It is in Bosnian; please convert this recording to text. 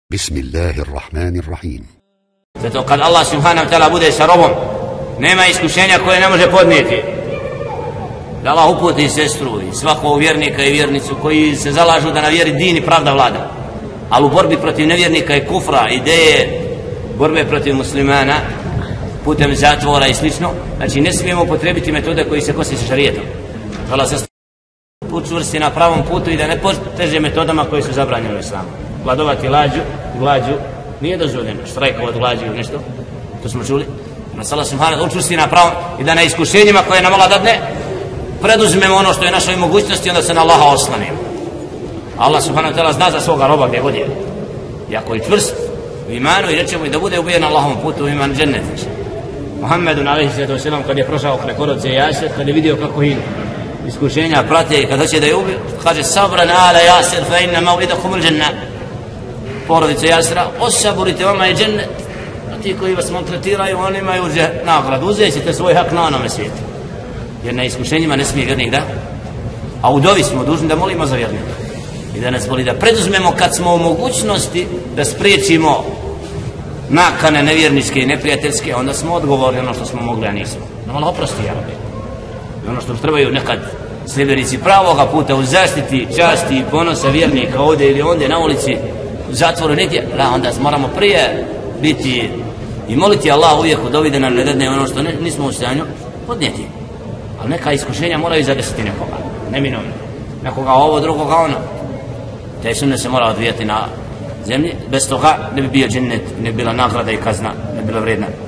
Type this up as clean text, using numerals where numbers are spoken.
Bismillahirrahmanirrahim. Zato kad Allah subhanahu wa ta'ala bude sa robom, nema iskušenja koje ne može podnijeti. Da Allah uputi sestru i svakog vjernika i vjernicu koji se zalažu da na vjeri din i pravda vlada. Ali u borbi protiv nevjernika i kufra, ideje borbe protiv muslimana putem zatvora i slično, znači ne smijemo upotrebiti metode koji se kose sa šarijetom. Allah se učvrsti na pravom putu i da ne poteže metodama koje su zabranjene u islamu. Gladovati glađu nije dozvoljeno, štrajkovati glađu ili nešto, to smo čuli. Allah subhanahu učvrsti na pravom i da na iskušenjima koje nam Allah dadne preduzmemo ono što je našoj mogućnosti, onda se na Allaha oslanimo. Allah subhanahu wa ta'ala zna za svoga roba gdje god je. I ako je čvrst u imanu i rećemo i da bude ubijen na Allahovom putu u iman džennet. Muhammedun alejhi salatu vesselam kad je prošao preko rodce Jasir, kad je vidio kako ih iskušenja prate i kad hoće da je ubije, kaže sabran ala Jasir fa inna maw'idakum al-jannah. Porodice Jasira, osaburite, vama je džennet. A ti koji vas maltretiraju, oni imaju nagradu. Uzeti svoj hak na onome svijetu. Jer na iskušenjima ne smije vjernik da. A u dovi smo dužni da molimo za vjernika. I da nas voli da preduzmemo kad smo u mogućnosti da spriječimo nakane nevjerničke i neprijateljske, onda smo odgovorili ono što smo mogli, a nismo. No malo oprosti, ja rabbi. I ono što trebaju nekad sljedbenici pravoga puta u zaštiti, časti i ponosa vjernika ovdje ili ondje na ulici, u zatvoru negdje, da onda moramo prije biti i moliti Allah uvijek u dovi da nam ne dadne ono što nismo u stanju podnijeti. Ali neka iskušenja moraju zadesiti nekoga, neminovno. Nekoga ovo, drugoga ono. Taj sunnet se mora odvijati na zemlji, bez toga ne bi bio džennet, ne bi bila nagrada i kazna, ne bi bila vredna.